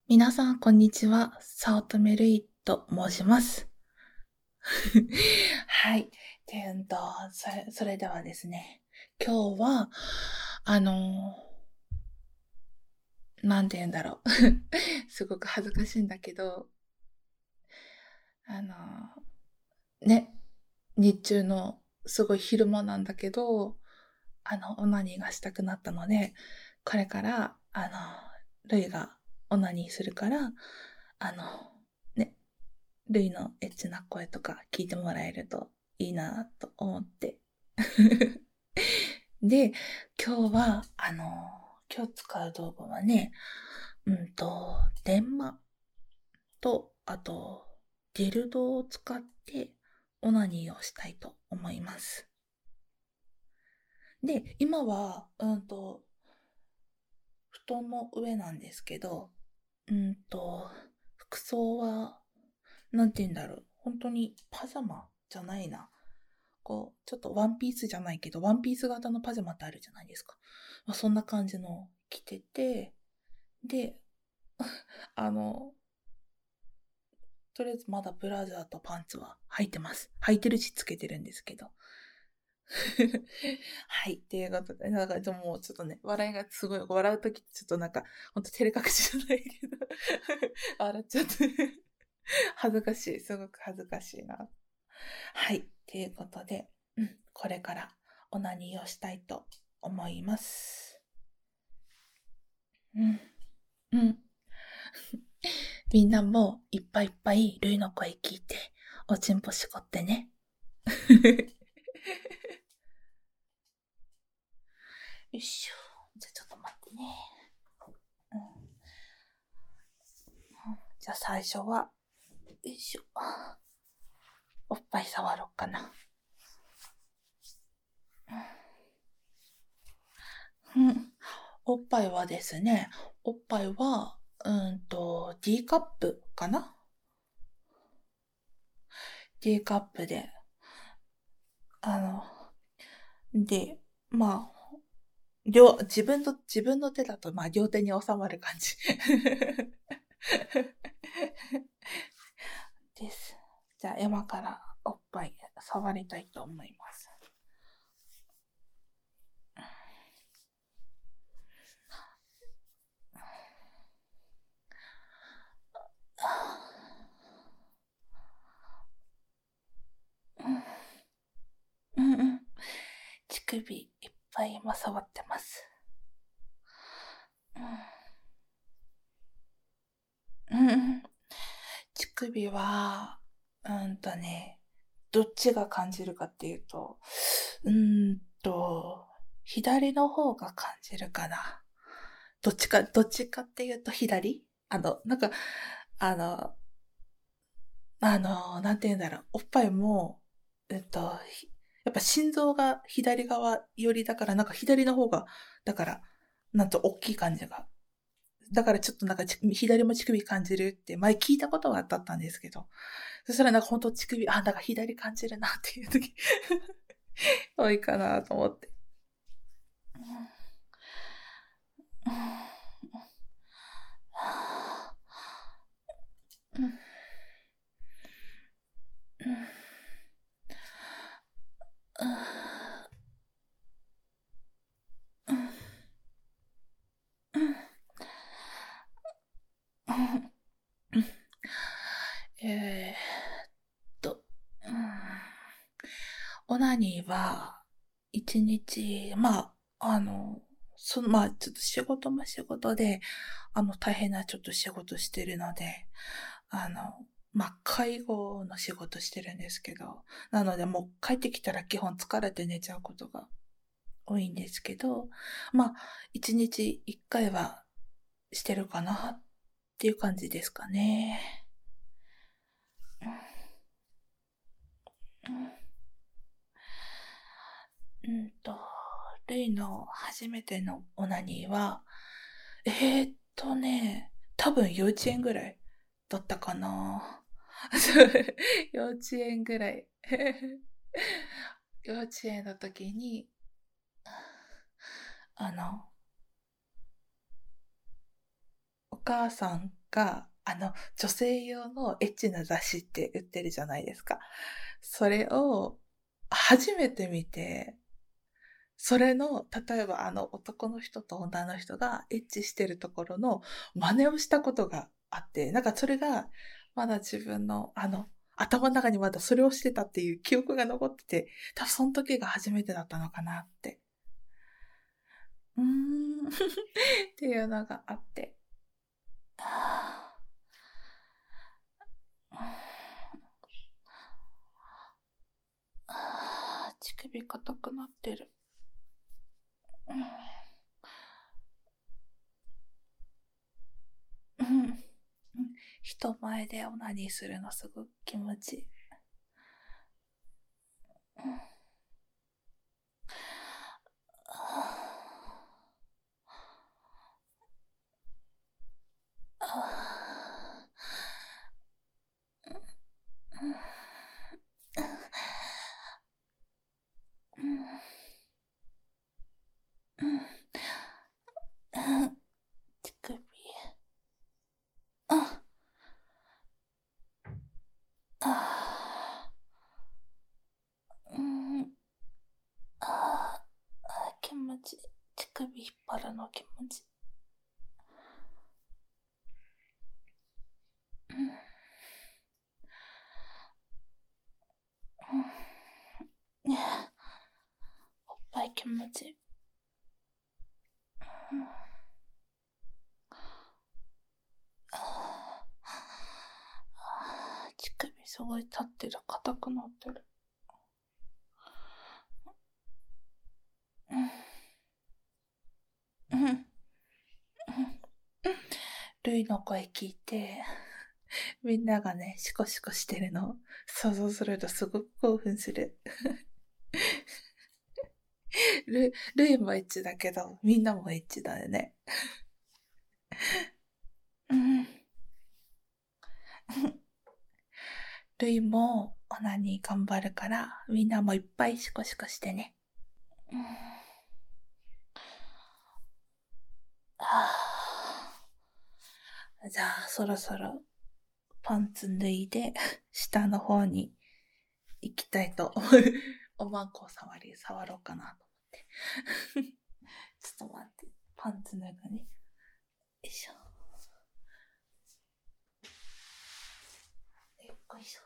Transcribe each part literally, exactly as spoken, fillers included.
皆さん、こんにちは。早乙女るいと申します。はい。で、うんと、それ、それではですね、今日は、あのー、なんて言うんだろう。すごく恥ずかしいんだけど、あのー、ね、日中のすごい昼間なんだけど、あの、オナニーがしたくなったので、これから、あの、ルイがオナニーするから、あの、ね、ルイのエッチな声とか聞いてもらえるといいなと思って。で、今日は、あの、今日使う道具はね、うんと、電話と、あと、ディルドを使ってオナニーをしたいと思います。で、今は、うんと、布団の上なんですけど、うんと、服装は、なんて言うんだろう。本当にパジャマじゃないな。こう、ちょっとワンピースじゃないけど、ワンピース型のパジャマってあるじゃないですか。まあ、そんな感じの着てて、で、あの、とりあえずまだブラジャーとパンツは履いてます。履いてるしつけてるんですけど。はい。っていうことで、なんかでもちょっとね、笑いがすごい、笑うときちょっとなんか、ほんと照れ隠しじゃないけど、笑っちゃって、恥ずかしい。すごく恥ずかしいな。はい。っていうことで、うん、これからオナニーをしたいと思います。うん。うん。みんなもいっぱいいっぱいルイの声聞いて、おちんぽしこってね。よいしょ。じゃあちょっと待ってね。うん。じゃあ最初は、よいしょ。おっぱい触ろうかな。うん。おっぱいはですね、おっぱいは、うんと、D カップかな？ D カップで、あの、で、まあ、両、自分の、自分の手だと、まあ、両手に収まる感じ。です。じゃあ、今からおっぱい触りたいと思います。うん、うん、うん。乳首いっぱい今触ってます。うん、うん。乳首は、うんとね、どっちが感じるかっていうと、うーんと、左の方が感じるかな。どっちか、どっちかっていうと左あの、なんか、あの、あの、なんて言うんだろう。おっぱいも、えっと、やっぱ心臓が左側寄りだから、なんか左の方が、だから、なんと大きい感じが。だからちょっとなんか左も乳首感じるって前聞いたことがあったんですけど、そしたらなんか本当乳首、あ、なんか左感じるなっていう時多いかなと思って。えーっと、オナニーは、一日、まあ、あの、その、まあ、ちょっと仕事も仕事で、あの、大変なちょっと仕事してるので、あの、まあ、介護の仕事してるんですけど、なのでもう帰ってきたら基本疲れて寝ちゃうことが多いんですけど、まあ、一日一回はしてるかなっていう感じですかね。うんと、レイの初めてのオナニーは、えー、っとね、多分幼稚園ぐらいだったかな。幼稚園ぐらい。幼稚園の時に、あの、お母さんが、あの、女性用のエッチな雑誌って売ってるじゃないですか。それを初めて見て、それの、例えばあの男の人と女の人がエッチしてるところの真似をしたことがあって、なんかそれがまだ自分のあの頭の中にまだそれをしてたっていう記憶が残ってて、多分その時が初めてだったのかなって。うーんっていうのがあって。あーあー、乳首硬くなってる。うんうん人前でオナニーするのすごく気持ちいい。うんあ乳首。ああうんああ気持ちいい。乳首引っ張るの気持ちいい。うんうんねえおっぱい気持ちいい。うんああ乳首すごい立ってる。硬くなってる。うんうんうんルイの声聞いて、みんながね、シコシコしてるのを想像するとすごく興奮する。ル、ルイもエッチだけど、みんなもエッチだよね。うん。ルイもオナニー頑張るから、みんなもいっぱいシコシコしてね。うん。あーじゃあ、そろそろパンツ脱いで、下の方に行きたいと思う。おまんこを触り、触ろうかなと思って。ちょっと待って。パンツ脱ぐね。よいしょ。よっこいしょ。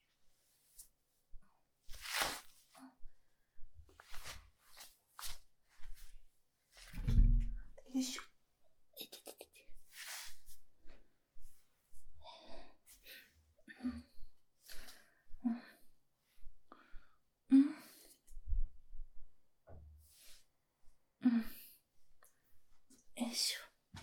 よいしょ。いてててて。うん。うん。うん。よいしょ。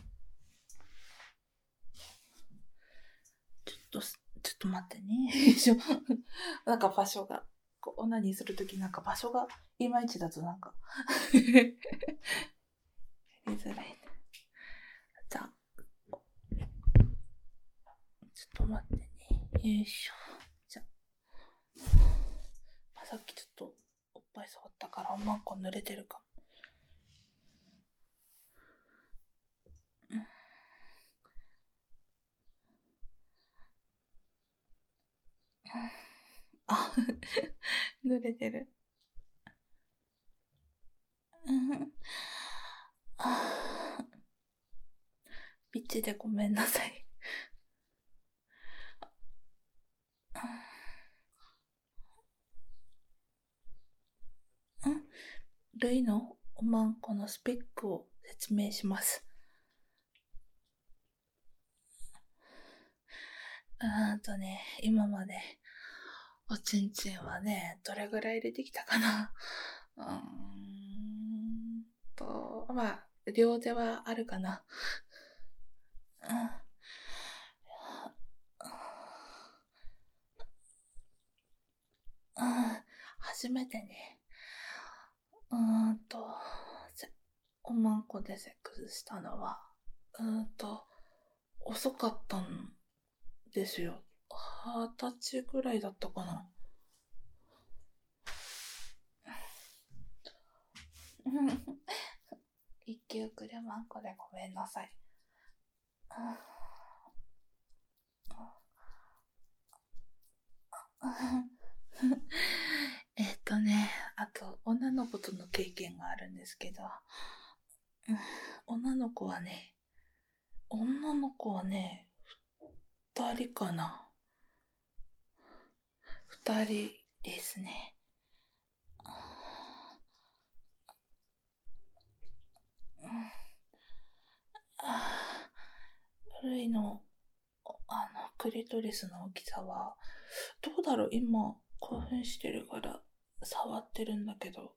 ちょっと、ちょっと待ってね。よいしょ。なんか場所が、こう、オナニーするときなんか場所がいまいちだとなんかやりづらい。じゃあ、ちょっと待ってね。よいしょ。じゃあ、さっきちょっとおっぱい触ったからおまんこ濡れてるかも。うん、あ、濡れてる。うんあビッチでごめんなさい。うん、ルイのおまんこのスペックを説明します。うーんとね、今までおちんちんはね、どれぐらい入れてきたかな。うーんと、まあ、両手はあるかな。うん。うん、初めてね、うーんと、おまんこでセックスしたのは、うーんと、遅かったんですよ。二十歳ぐらいだったかな。一級クレマンコでごめんなさい。 えっとね、あと女の子との経験があるんですけど、うん女の子はね、女の子はね、二人かな。二人ですね。うんあールイの、あの、クリトリスの大きさは、どうだろう今、興奮してるから触ってるんだけど、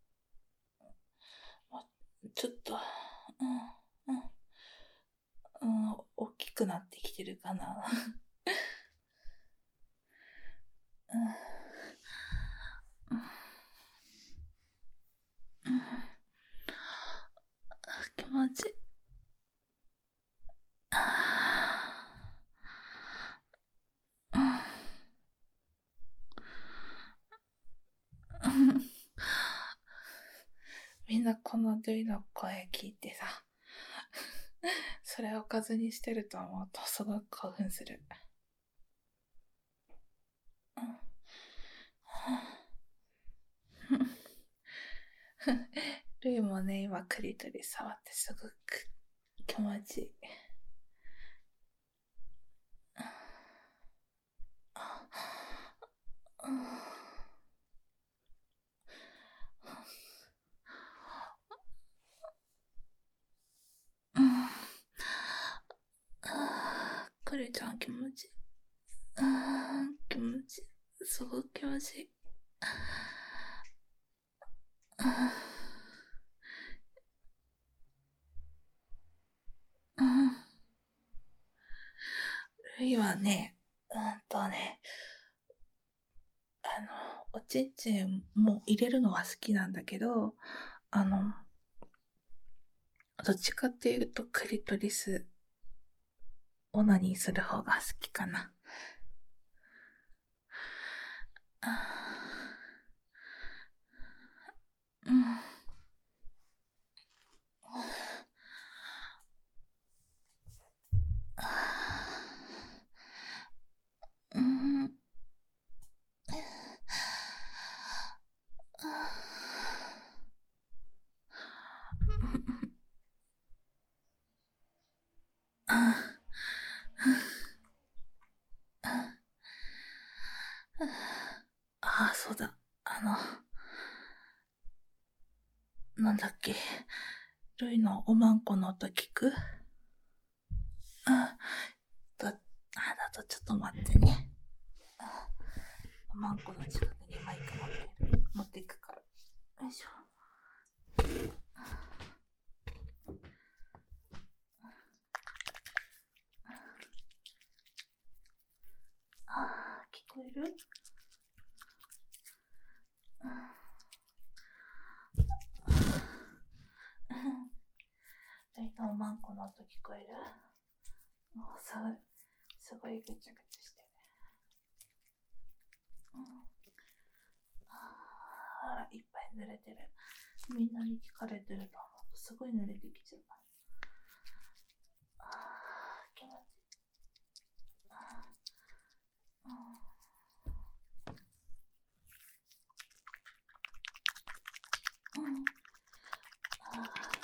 ま、ちょっと、うん、うん、うん、大きくなってきてるかな。うん、うん、気持ちいい。うんみんなこのルイの声聞いてさ、それをおかずにしてると思うとすごく興奮する。ルイもね、今クリトリ触ってすごく気持ちいい。クリちゃん気持ちいい。気持ちいい。すごく気持ちいい。ルイはね、うんとね、あの、おちんちんも入れるのは好きなんだけど、あの、どっちかっていうとクリトリスオナニーする方が好きかな。うん。うん。ああ、そうだ。あの、なんだっけ。ルイのおまんこの音聞くあ、だ、あ、だとちょっと待ってね。おまんこの近くにマイク持ってる。持っていくから。よいしょ。あー、聞こえるルイのおまんこの音聞こえるもうすごい、すごいぐちゃぐちゃしてる。うん、あら、いっぱい濡れてる。みんなに聞かれてると思うとすごい濡れてきちゃった。あー、気持ちいい。あー、うん、うん、あー、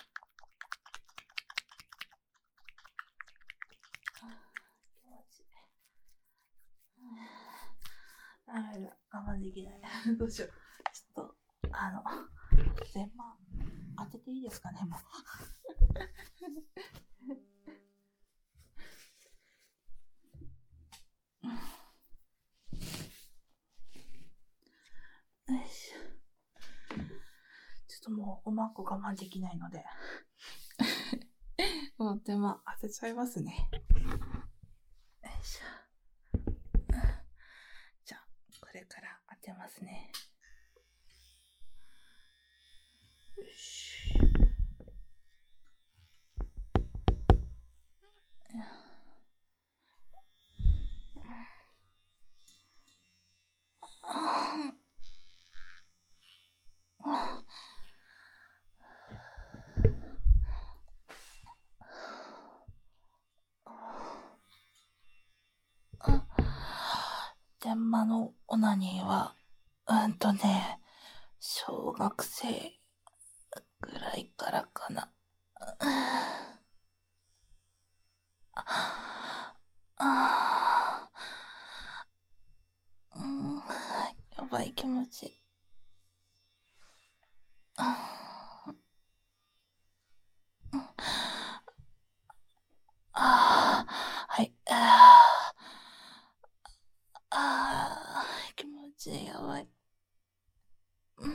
気持ちいい。ダメだ、我慢できない。どうしよう。ちょっと、あの、全般当てていいですかね、もう。よいしょ。ちょっともうおまんこ我慢できないので。もう手間当てちゃいますね。よいしょ。じゃあ、これから当てますね。よし。でまのオナニーは、うんとね、小学生ぐらいからかな。ああ、うん、やばい気持ち。ああ、はい。ああ、気持ちいい、やばい。うん。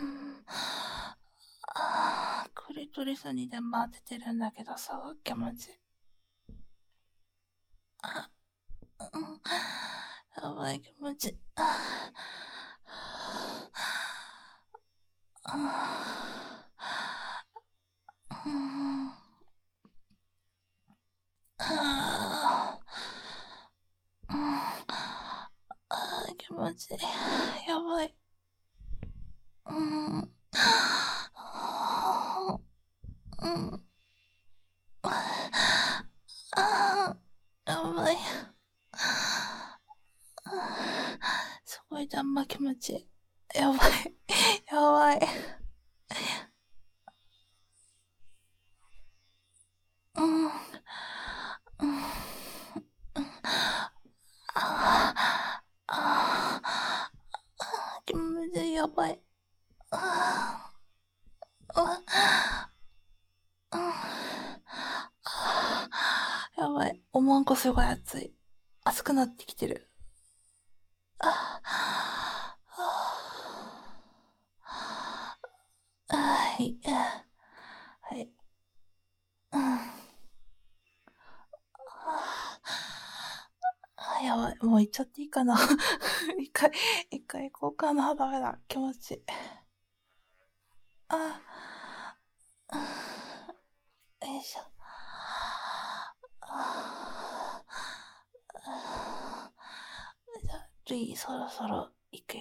ああ、クリトリスにでも当ててるんだけど、すごい気持ちいい。あ、うん。やばい気持ちいい。ああ、うん。ああ、うん。ああ、気持ちいい。やばい。うん。うん。ああ、やばい。すごいあんま気持ちいい。やばい。やばい。うん。うん。ああ、気持ちいい。やばい。ああ、うん。やばい。おまんこすごい熱い。熱くなってきてる。ああ、はい。はい。うん。あ、やばい。もう行っちゃっていいかな。一回、一回行こうかな。ダメだ。気持ちいい。あ、よいしょ。あじゃあ、ルイ、そろそろ行くよ。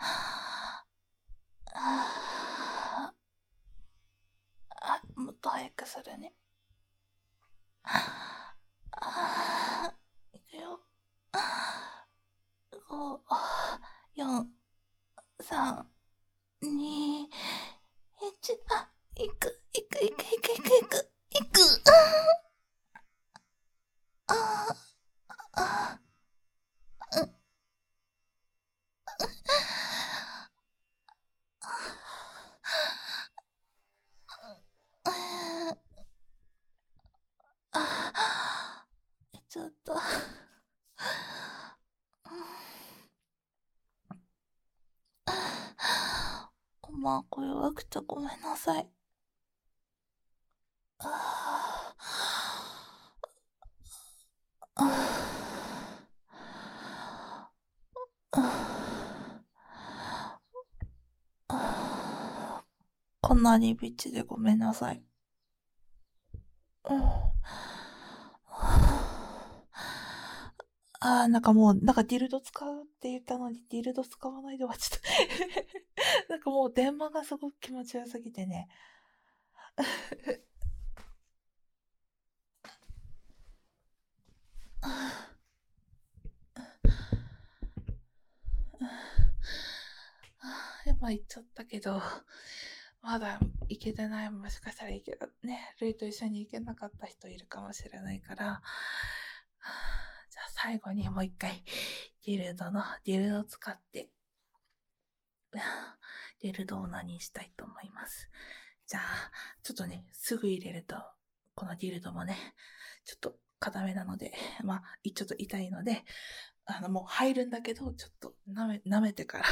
あ、もっと早くするね。あ、行くよ。ご、よん、さん、に、いち、あ、行く、行く、行く、行く、行く、行く、行く。ああ、あ、あ、あ、ちょっと。まあ、これはくてごめんなさい。あこんなにビッチでごめんなさい。うん、あー、なんかもう、なんかディルド使うって言ったのに、ディルド使わないで終わっちゃった。なんかもう電話がすごく気持ちよすぎてね。今言っちゃったけど、まだ行けてない。もしかしたらいいけどね、ルイと一緒に行けなかった人いるかもしれないから、じゃあ最後にもう一回、ディルドの、ディルド使って、ディルドを何にしたいと思います。じゃあ、ちょっとね、すぐ入れると、このディルドもね、ちょっと固めなので、まあ、ちょっと痛いので、あの、もう入るんだけど、ちょっと舐め、舐めてから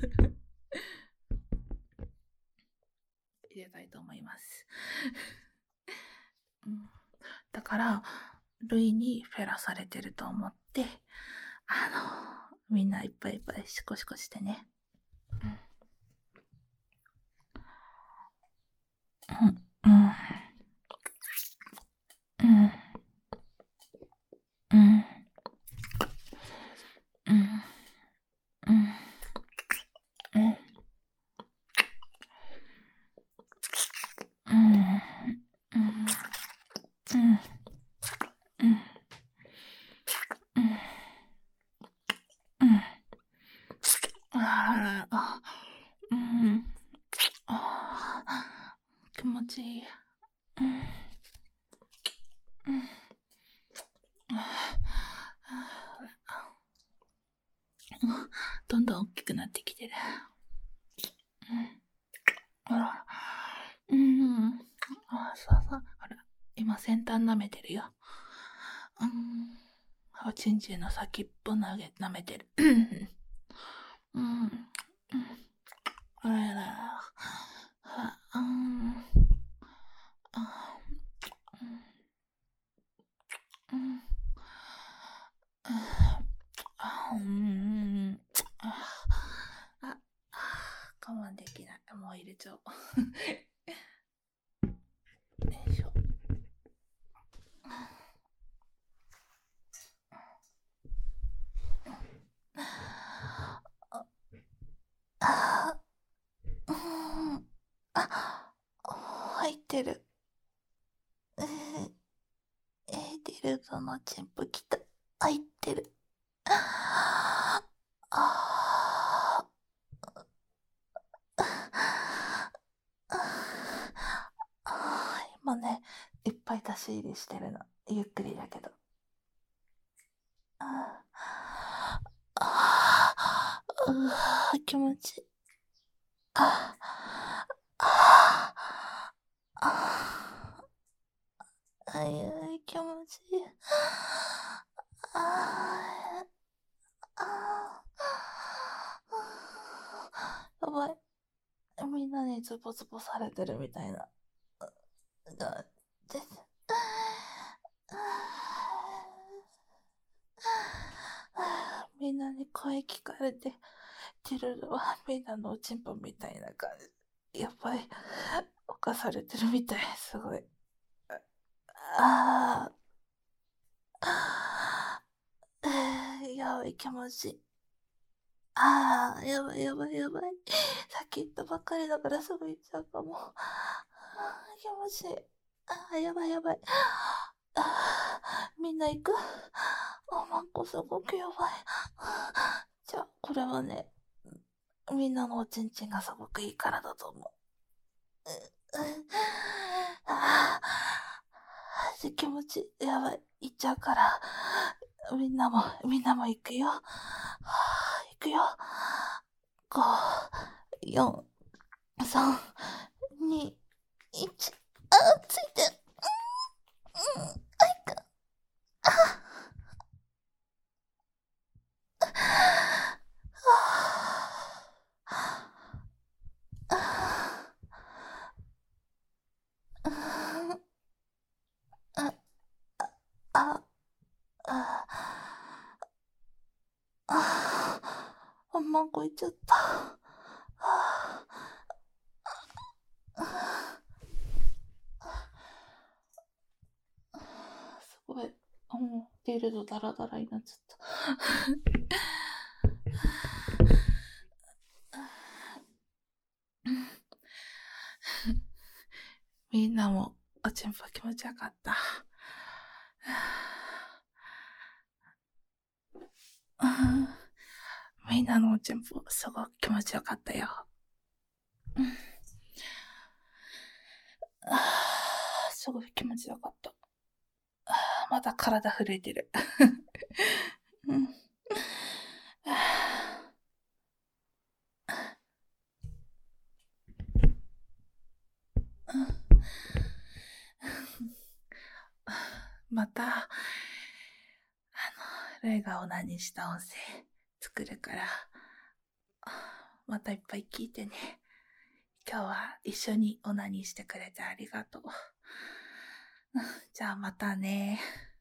入れたいと思います。うん、だから、ルイにフェラされてると思って、あの、みんないっぱいいっぱいシコシコしてね。うん、うん、うん、うん、うん、うん、うん、うん、うん、うん、うん、うん、 ああ、うん。ああ、気持ちいい。うん。うん。どんどん大きくなってきてる。うん。あら。うん。あ、そうそう。あら、今先端舐めてるよ。うん。おちんちんの先っぽ投げ、舐めてる。うん。うん。あらら。は、うん。あ、うん。あ、うん。あ、あ、我慢できない。もう入れちゃおう。よいしょ。あ、うん。あ、入ってる。えー、えー、デルドのチンプきた。入ってる。ああ、今ね、いっぱい出し入れしてるの。ゆっくりだけど。ああ、うわ、気持ちいい。ああ、ああ、いや、気持ちいい。ああ、やばい。みんなにズボズボされてるみたいな。が、です。みんなに声聞かれて、ティルルはみんなのおちんぽみたいな感じ。やっぱり、犯されてるみたい。すごい。ああ、やばい気持ちいい。ああ、やばいやばいやばい。さっき言ったばっかりだからすぐ行っちゃうかも。あー気持ちいい。ああ、やばいやばい。あーみんな行く。あ、マンコすごくやばい。じゃあ、これはね、みんなのおちんちんがすごくいいからだと思う。あー気持ちやばい。行っちゃうから。みんなも、みんなも行くよ。行くよ。ご、よん、さん、に、いち。あ、ついてる。うん、あいか。あ、あ、あ、あ、あんまんこいっちゃった。すごい。もう、出るとダラダラになっちゃった。みんなもおちんぽ気持ちよかった。みんなのおちんぽすごく気持ちよかったよ。すごい気持ちよかった。まだ体震えてる。うんまた、あの、レイがオナニーした音声作るから、またいっぱい聞いてね。今日は一緒にオナニーしてくれてありがとう。じゃあまたね。